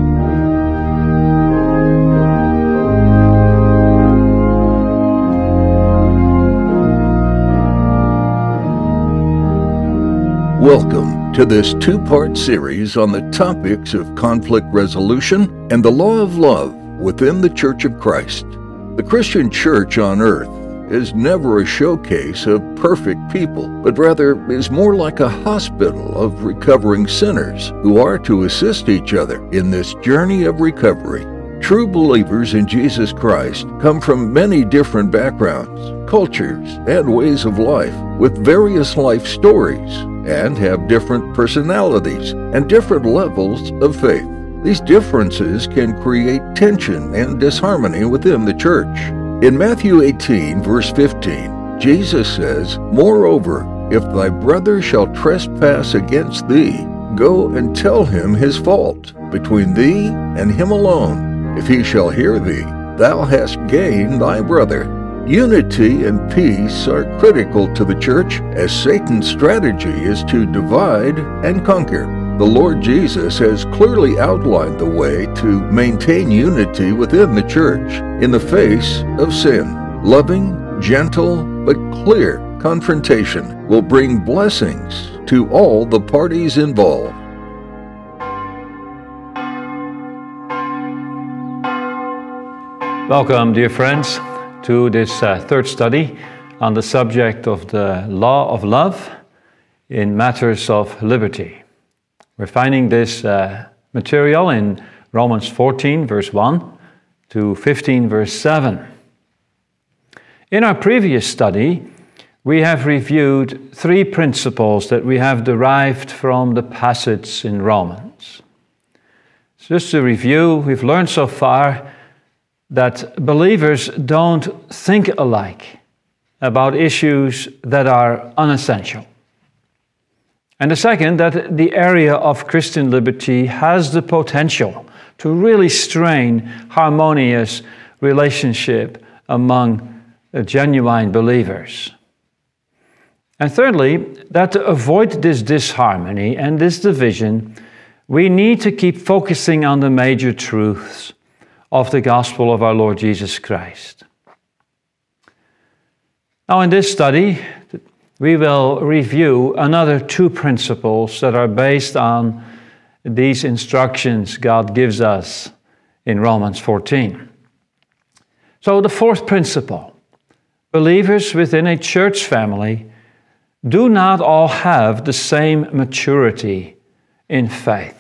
Welcome to this two-part series on the topics of conflict resolution and the law of love within the Church of Christ. The Christian church on earth is never a showcase of perfect people, but rather is more like a hospital of recovering sinners who are to assist each other in this journey of recovery. True believers in Jesus Christ come from many different backgrounds, cultures, and ways of life, with various life stories, and have different personalities and different levels of faith. These differences can create tension and disharmony within the church. In Matthew 18, verse 15, Jesus says, "Moreover, if thy brother shall trespass against thee, go and tell him his fault between thee and him alone. If he shall hear thee, thou hast gained thy brother." Unity and peace are critical to the church, as Satan's strategy is to divide and conquer. The Lord Jesus has clearly outlined the way to maintain unity within the church in the face of sin. Loving, gentle, but clear confrontation will bring blessings to all the parties involved. Welcome, dear friends, to this third study on the subject of the law of love in matters of liberty. We're finding this material in Romans 14, verse 1 to 15, verse 7. In our previous study, we have reviewed three principles that we have derived from the passage in Romans. So just to review, we've learned so far that believers don't think alike about issues that are unessential. And the second, that the area of Christian liberty has the potential to really strain harmonious relationship among genuine believers. And thirdly, that to avoid this disharmony and this division, we need to keep focusing on the major truths of the gospel of our Lord Jesus Christ. Now, in this study, we will review another two principles that are based on these instructions God gives us in Romans 14. So, the fourth principle: believers within a church family do not all have the same maturity in faith.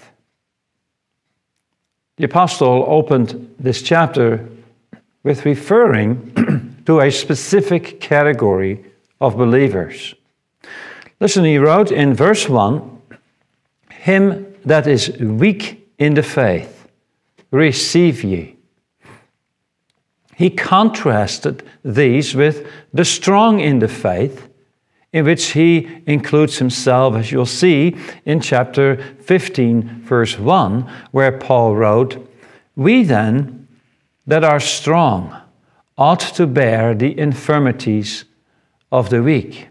The apostle opened this chapter with referring to a specific category of believers. Listen, he wrote in verse 1, "Him that is weak in the faith, receive ye." He contrasted these with the strong in the faith, in which he includes himself, as you'll see in chapter 15, verse 1, where Paul wrote, "We then that are strong ought to bear the infirmities of the weak."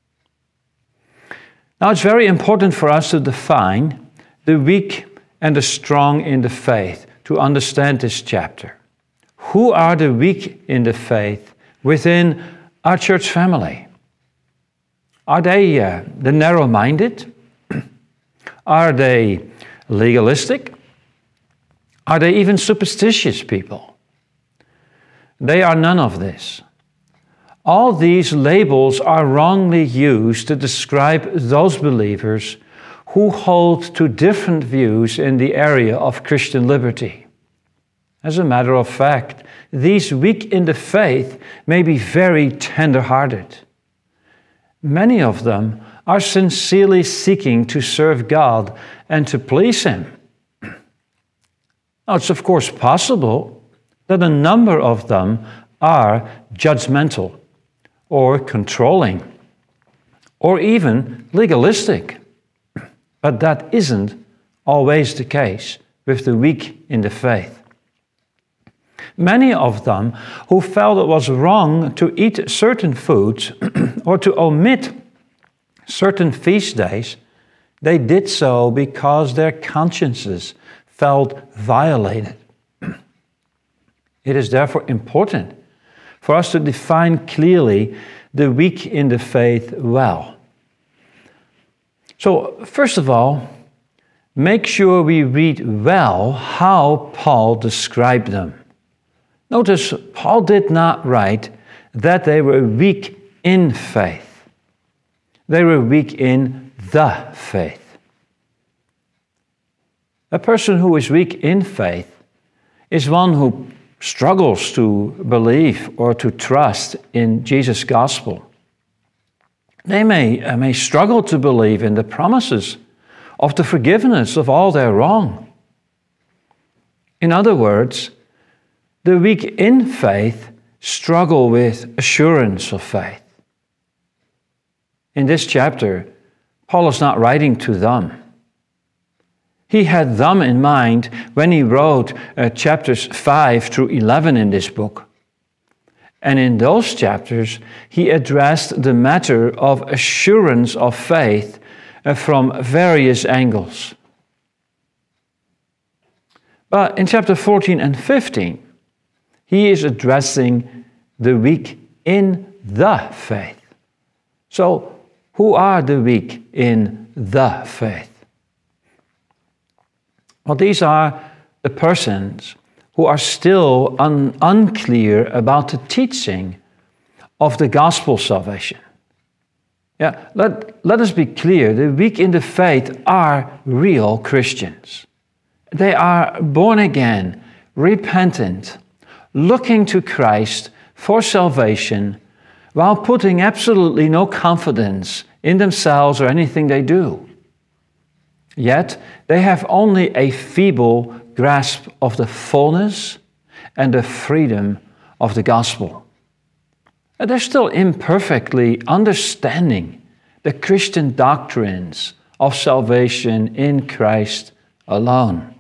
Now, it's very important for us to define the weak and the strong in the faith to understand this chapter. Who are the weak in the faith within our church family? Are they the narrow-minded? Are they legalistic? Are they even superstitious people? They are none of this. All these labels are wrongly used to describe those believers who hold to different views in the area of Christian liberty. As a matter of fact, these weak in the faith may be very tender-hearted. Many of them are sincerely seeking to serve God and to please Him. Now, it's of course possible that a number of them are judgmental or controlling or even legalistic. But that isn't always the case with the weak in the faith. Many of them who felt it was wrong to eat certain foods or to omit certain feast days, they did so because their consciences felt violated. It is therefore important for us to define clearly the weak in the faith well. So, first of all, make sure we read well how Paul described them. Notice, Paul did not write that they were weak in faith. They were weak in the faith. A person who is weak in faith is one who struggles to believe or to trust in Jesus' gospel. They may struggle to believe in the promises of the forgiveness of all their wrong. In other words, the weak in faith struggle with assurance of faith. In this chapter, Paul is not writing to them. He had them in mind when he wrote chapters 5 through 11 in this book. And in those chapters, he addressed the matter of assurance of faith from various angles. But in chapter 14 and 15, he is addressing the weak in the faith. So, who are the weak in the faith? Well, these are the persons who are still unclear about the teaching of the gospel salvation. Yeah, let us be clear. The weak in the faith are real Christians. They are born again, repentant, looking to Christ for salvation, while putting absolutely no confidence in themselves or anything they do. Yet, they have only a feeble grasp of the fullness and the freedom of the gospel. And they're still imperfectly understanding the Christian doctrines of salvation in Christ alone.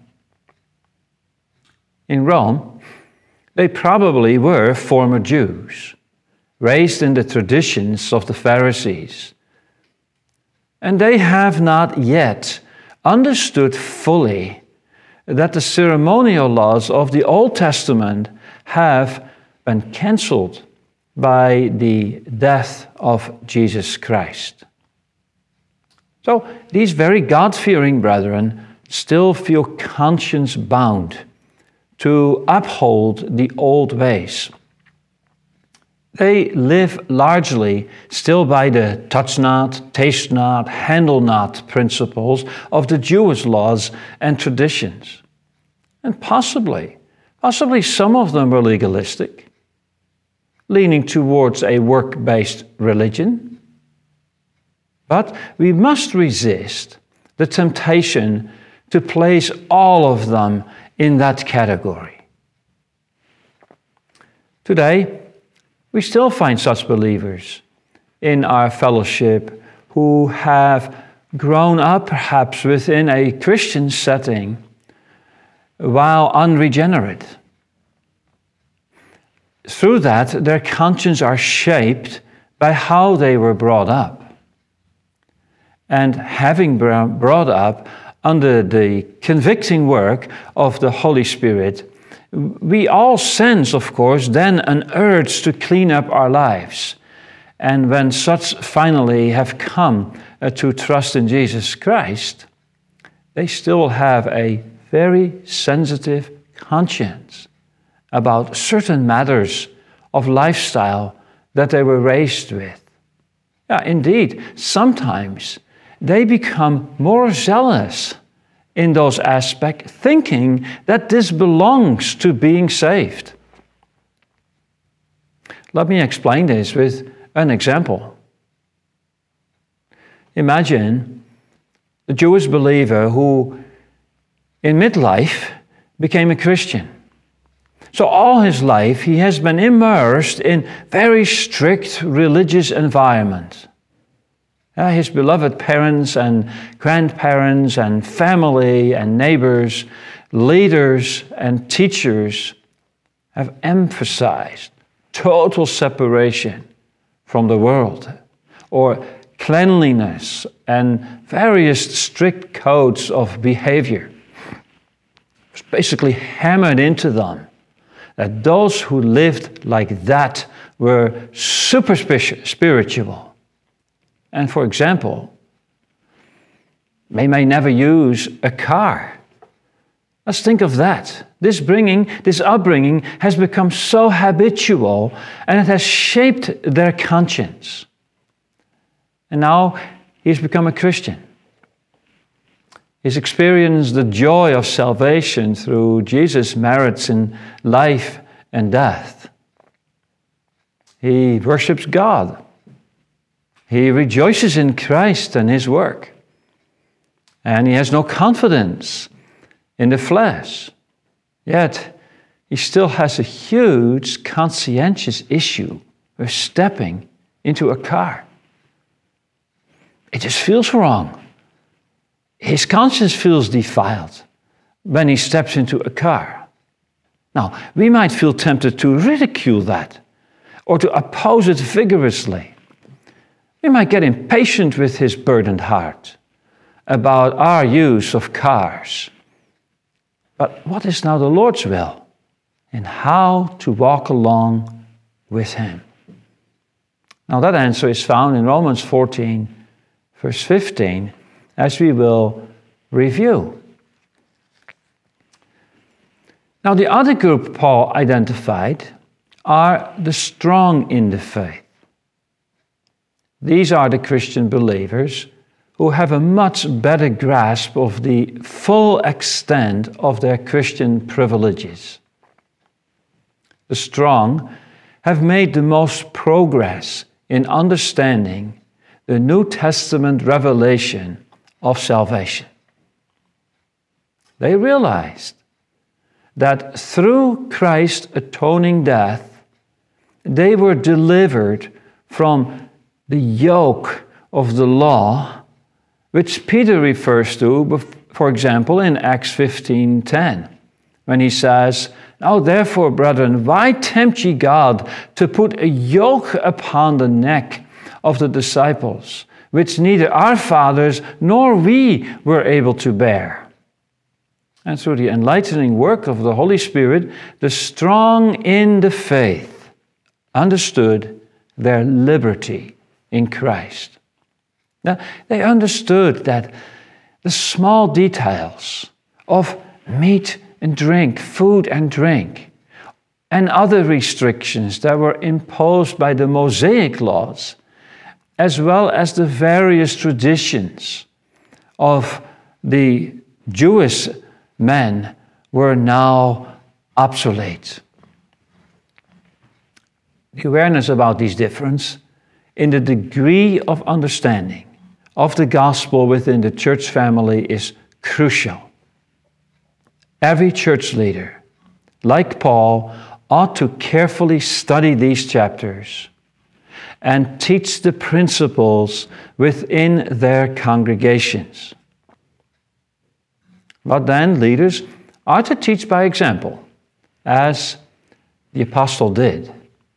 In Rome, they probably were former Jews, raised in the traditions of the Pharisees. And they have not yet understood fully that the ceremonial laws of the Old Testament have been canceled by the death of Jesus Christ. So these very God-fearing brethren still feel conscience-bound to uphold the old ways. They live largely still by the touch not, taste not, handle not principles of the Jewish laws and traditions. And possibly some of them were legalistic, leaning towards a work-based religion. But we must resist the temptation to place all of them in that category. Today, we still find such believers in our fellowship who have grown up perhaps within a Christian setting while unregenerate. Through that, their consciences are shaped by how they were brought up. And having been brought up under the convicting work of the Holy Spirit, we all sense, of course, then an urge to clean up our lives. And when such finally have come to trust in Jesus Christ, they still have a very sensitive conscience about certain matters of lifestyle that they were raised with. Yeah, indeed, sometimes they become more zealous in those aspects, thinking that this belongs to being saved. Let me explain this with an example. Imagine a Jewish believer who, in midlife, became a Christian. So all his life, he has been immersed in very strict religious environment. His beloved parents and grandparents and family and neighbors, leaders and teachers have emphasized total separation from the world, or cleanliness and various strict codes of behavior. basically hammered into them that those who lived like that were super spiritual. And for example, they may never use a car. Let's think of that. This upbringing has become so habitual, and it has shaped their conscience. And now he's become a Christian. He's experienced the joy of salvation through Jesus' merits in life and death. He worships God. He rejoices in Christ and his work. And he has no confidence in the flesh. Yet, he still has a huge conscientious issue with stepping into a car. It just feels wrong. His conscience feels defiled when he steps into a car. Now, we might feel tempted to ridicule that or to oppose it vigorously. We might get impatient with his burdened heart about our use of cars. But what is now the Lord's will in how to walk along with him? Now that answer is found in Romans 14, verse 15, as we will review. Now the other group Paul identified are the strong in the faith. These are the Christian believers who have a much better grasp of the full extent of their Christian privileges. The strong have made the most progress in understanding the New Testament revelation of salvation. They realized that through Christ's atoning death, they were delivered from the yoke of the law, which Peter refers to, for example, in Acts 15:10, when he says, "Now therefore, brethren, why tempt ye God to put a yoke upon the neck of the disciples, which neither our fathers nor we were able to bear?" And through the enlightening work of the Holy Spirit, the strong in the faith understood their liberty in Christ. Now, they understood that the small details of meat and drink, food and drink, and other restrictions that were imposed by the Mosaic laws, as well as the various traditions of the Jewish men, were now obsolete. The awareness about these differences in the degree of understanding of the gospel within the church family is crucial. Every church leader, like Paul, ought to carefully study these chapters and teach the principles within their congregations. But then leaders are to teach by example, as the apostle did.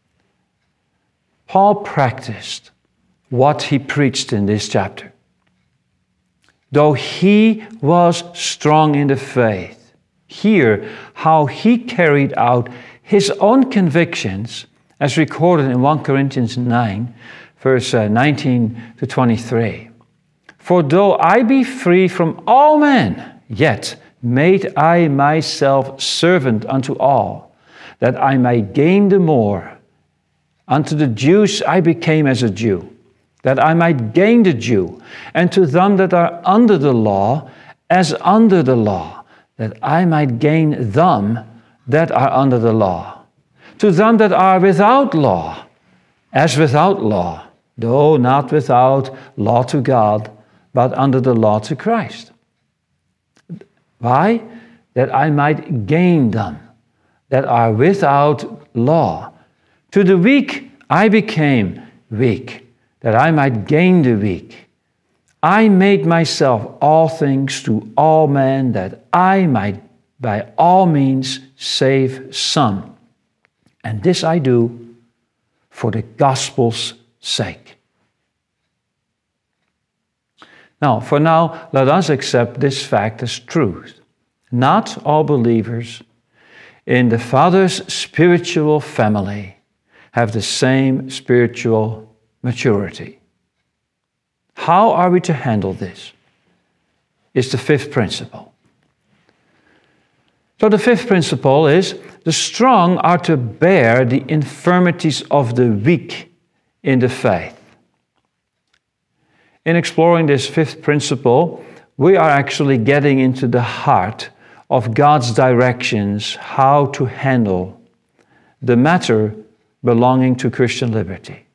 Paul practiced what he preached in this chapter. Though he was strong in the faith, hear how he carried out his own convictions as recorded in 1 Corinthians 9, verse 19 to 23. "For though I be free from all men, yet made I myself servant unto all, that I might gain the more. Unto the Jews I became as a Jew, that I might gain the Jew, and to them that are under the law, as under the law, that I might gain them that are under the law. To them that are without law, as without law, though not without law to God, but under the law to Christ." Why? That I might gain them that are without law. To the weak I became weak, that I might gain the weak. I made myself all things to all men, that I might by all means save some. And this I do for the gospel's sake. Now, for now, let us accept this fact as truth not all believers in the Father's spiritual family have the same spiritual maturity. How are we to handle this? Is the fifth principle. So the fifth principle is the strong are to bear the infirmities of the weak in the faith. In exploring this fifth principle, we are actually getting into the heart of God's directions how to handle the matter belonging to Christian liberty.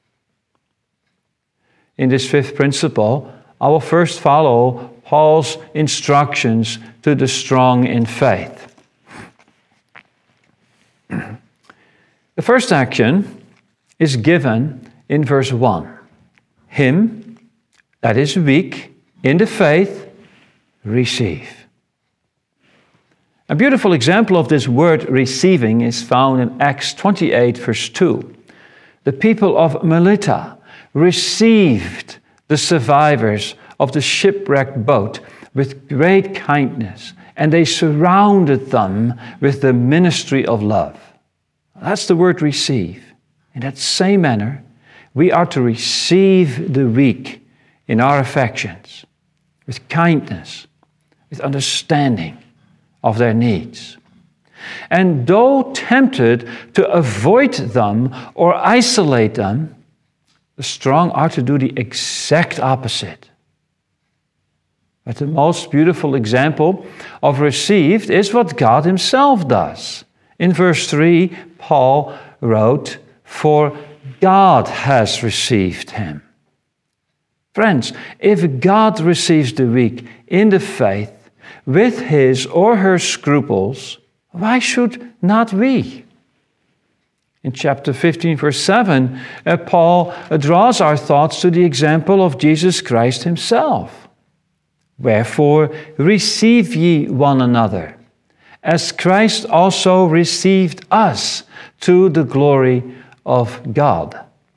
In this fifth principle, I will first follow Paul's instructions to the strong in faith. The first action is given in verse 1. Him that is weak in the faith, receive. A beautiful example of this word receiving is found in Acts 28, verse 2. The people of Melita received the survivors of the shipwrecked boat with great kindness, and they surrounded them with the ministry of love. That's the word receive. In that same manner, we are to receive the weak in our affections, with kindness, with understanding of their needs. And though tempted to avoid them or isolate them, the strong are to do the exact opposite. But the most beautiful example of received is what God Himself does. In verse 3, Paul wrote, "For God has received him." Friends, if God receives the weak in the faith with his or her scruples, why should not we? In chapter 15, verse 7, Paul draws our thoughts to the example of Jesus Christ Himself. "Wherefore receive ye one another, as Christ also received us to the glory of God."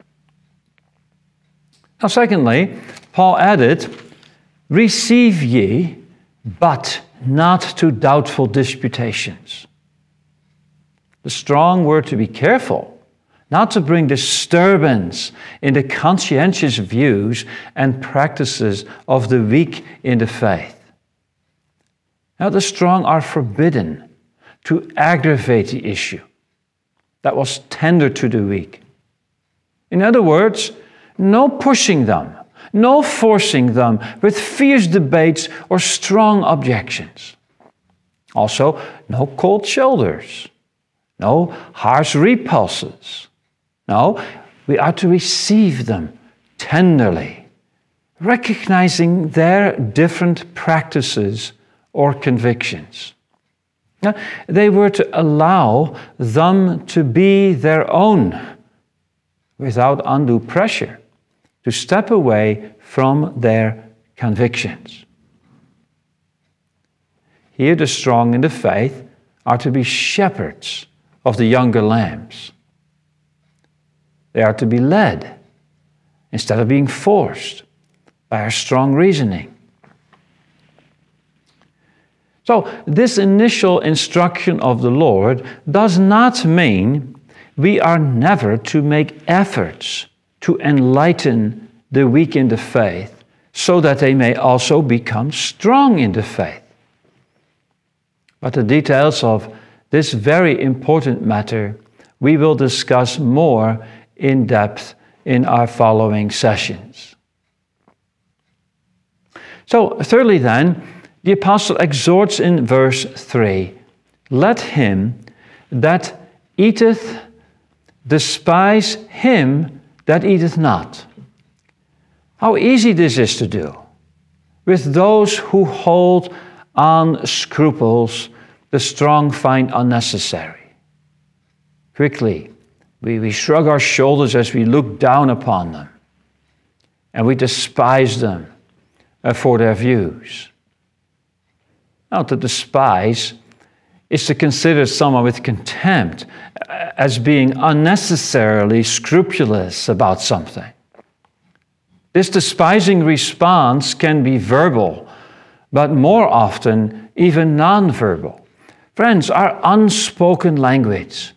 Now, secondly, Paul added, "Receive ye, but not to doubtful disputations." The strong were to be careful not to bring disturbance in the conscientious views and practices of the weak in the faith. Now, the strong are forbidden to aggravate the issue that was tender to the weak. In other words, no pushing them, no forcing them with fierce debates or strong objections. Also, no cold shoulders, no harsh repulses. No, we are to receive them tenderly, recognizing their different practices or convictions. Now, they were to allow them to be their own without undue pressure, to step away from their convictions. Here, the strong in the faith are to be shepherds of the younger lambs. They are to be led instead of being forced by our strong reasoning. So, this initial instruction of the Lord does not mean we are never to make efforts to enlighten the weak in the faith so that they may also become strong in the faith. But the details of this very important matter we will discuss more in depth in our following sessions. So, thirdly then, the apostle exhorts in verse 3, "Let him that eateth despise him that eateth not." How easy this is to do with those who hold on scruples the strong find unnecessary. Quickly, we shrug our shoulders as we look down upon them, and we despise them for their views. Now, to despise is to consider someone with contempt as being unnecessarily scrupulous about something. This despising response can be verbal, but more often even nonverbal. Friends, our unspoken language,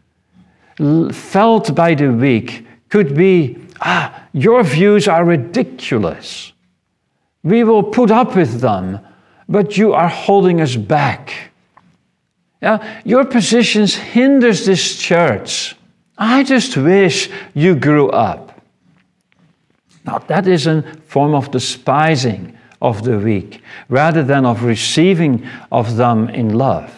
felt by the weak, could be, your views are ridiculous. We will put up with them, but you are holding us back. Your positions hinders this church. I just wish you grew up. Now, that is a form of despising of the weak, rather than of receiving of them in love.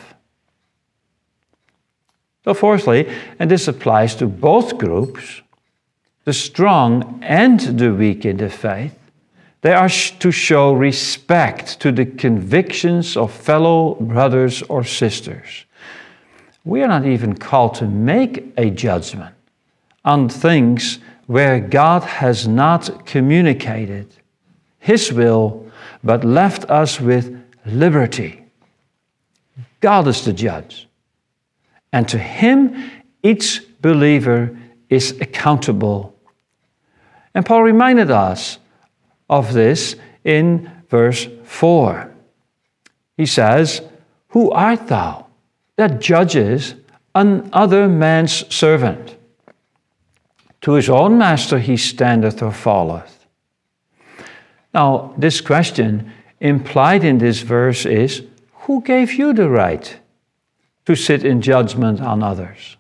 So fourthly, and this applies to both groups, the strong and the weak in the faith, they are to show respect to the convictions of fellow brothers or sisters. We are not even called to make a judgment on things where God has not communicated His will, but left us with liberty. God is the judge, and to Him each believer is accountable. And Paul reminded us of this in verse 4. He says, "Who art thou that judges another man's servant? To his own master he standeth or falleth." Now, this question implied in this verse is, who gave you the right to sit in judgment on others?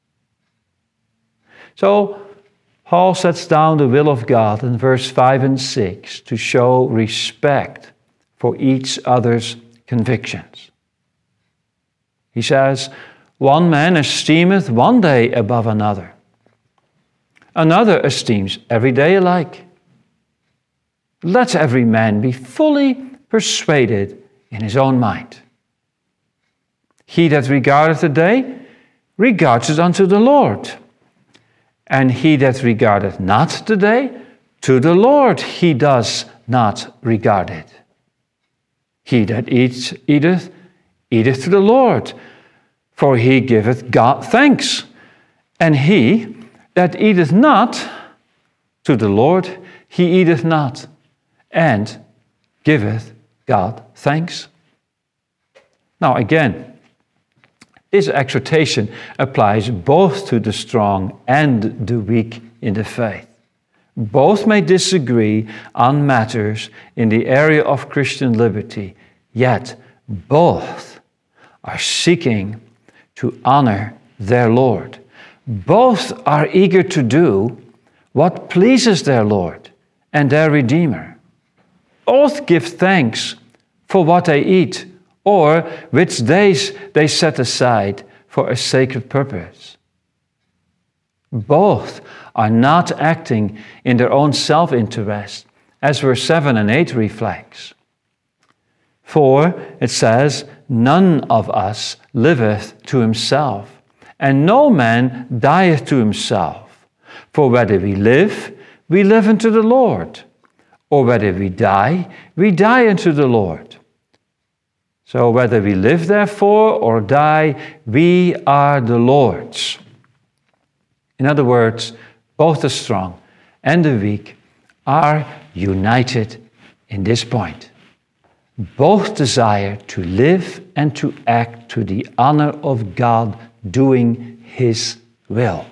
So, Paul sets down the will of God in verse 5 and 6 to show respect for each other's convictions. He says, "One man esteemeth one day above another. Another esteems every day alike. Let every man be fully persuaded in his own mind. He that regardeth the day regards it unto the Lord. And he that regardeth not the day, to the Lord he does not regard it. He that eateth, eateth to the Lord, for he giveth God thanks. And he that eateth not to the Lord, he eateth not, and giveth God thanks." Now again, this exhortation applies both to the strong and the weak in the faith. Both may disagree on matters in the area of Christian liberty, yet both are seeking to honor their Lord. Both are eager to do what pleases their Lord and their Redeemer. Both give thanks for what they eat, or which days they set aside for a sacred purpose. Both are not acting in their own self-interest, as verse 7 and 8 reflects. For it says, "None of us liveth to himself, and no man dieth to himself. For whether we live unto the Lord, or whether we die unto the Lord. So whether we live therefore or die, we are the Lord's." In other words, both the strong and the weak are united in this point. Both desire to live and to act to the honor of God, doing His will.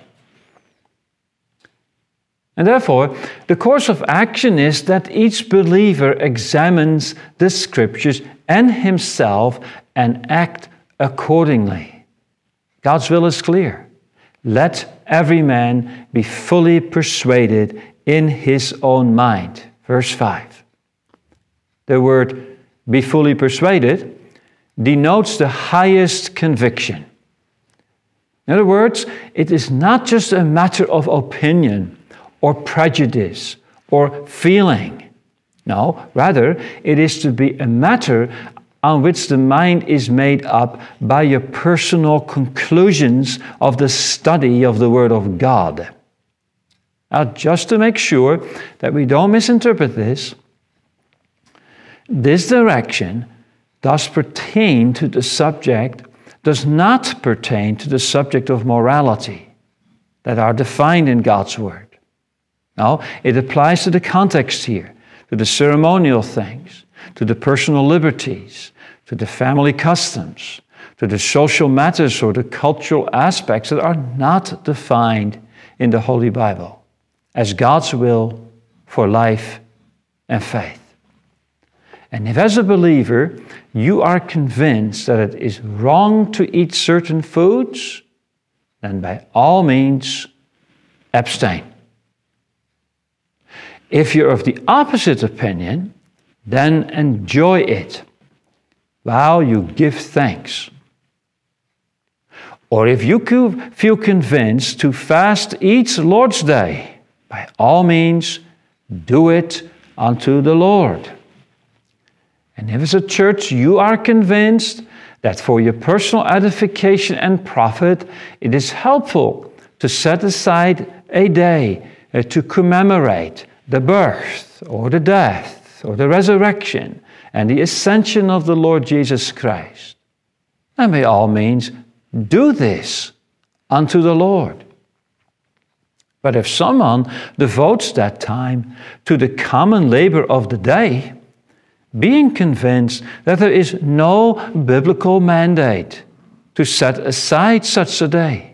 And therefore, the course of action is that each believer examines the Scriptures and himself and act accordingly. God's will is clear. Let every man be fully persuaded in his own mind. Verse 5. The word "be fully persuaded" denotes the highest conviction. In other words, it is not just a matter of opinion or prejudice or feeling. No, rather, it is to be a matter on which the mind is made up by your personal conclusions of the study of the Word of God. Now, just to make sure that we don't misinterpret this direction does not pertain to the subject of morality that are defined in God's Word. No, it applies to the context here, to the ceremonial things, to the personal liberties, to the family customs, to the social matters or the cultural aspects that are not defined in the Holy Bible as God's will for life and faith. And if as a believer you are convinced that it is wrong to eat certain foods, then by all means abstain. If you're of the opposite opinion, then enjoy it while you give thanks. Or if you feel convinced to fast each Lord's Day, by all means do it unto the Lord. And if as a church you are convinced that for your personal edification and profit, it is helpful to set aside a day to commemorate the birth or the death or the resurrection and the ascension of the Lord Jesus Christ, then by all means do this unto the Lord. But if someone devotes that time to the common labor of the day, being convinced that there is no biblical mandate to set aside such a day,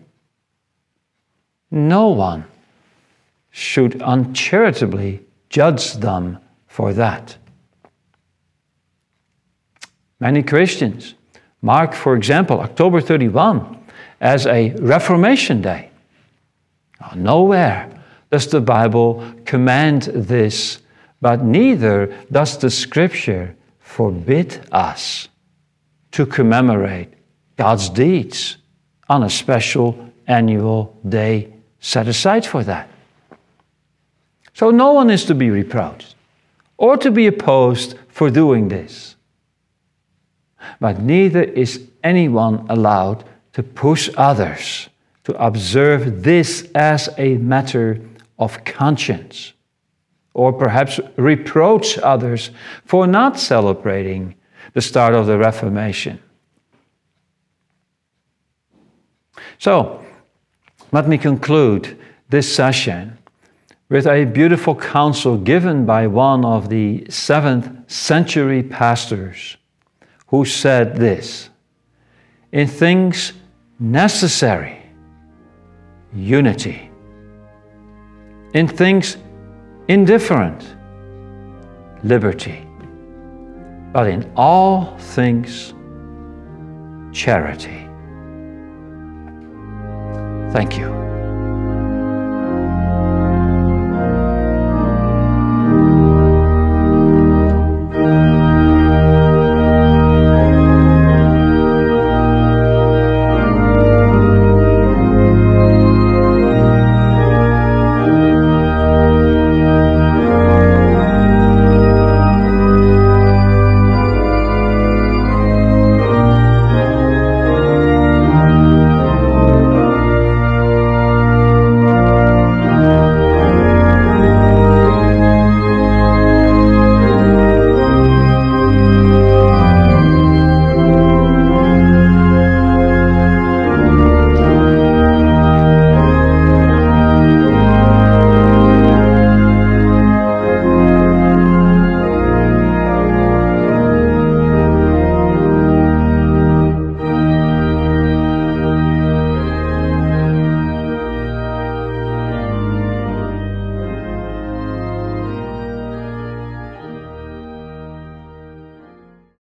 no one should uncharitably judge them for that. Many Christians mark, for example, October 31 as a Reformation Day. Nowhere does the Bible command this, but neither does the Scripture forbid us to commemorate God's deeds on a special annual day set aside for that. So no one is to be reproached or to be opposed for doing this. But neither is anyone allowed to push others to observe this as a matter of conscience, or perhaps reproach others for not celebrating the start of the Reformation. So, let me conclude this session with a beautiful counsel given by one of the 7th century pastors who said this: in things necessary, unity. In things indifferent, liberty. But in all things, charity. Thank you.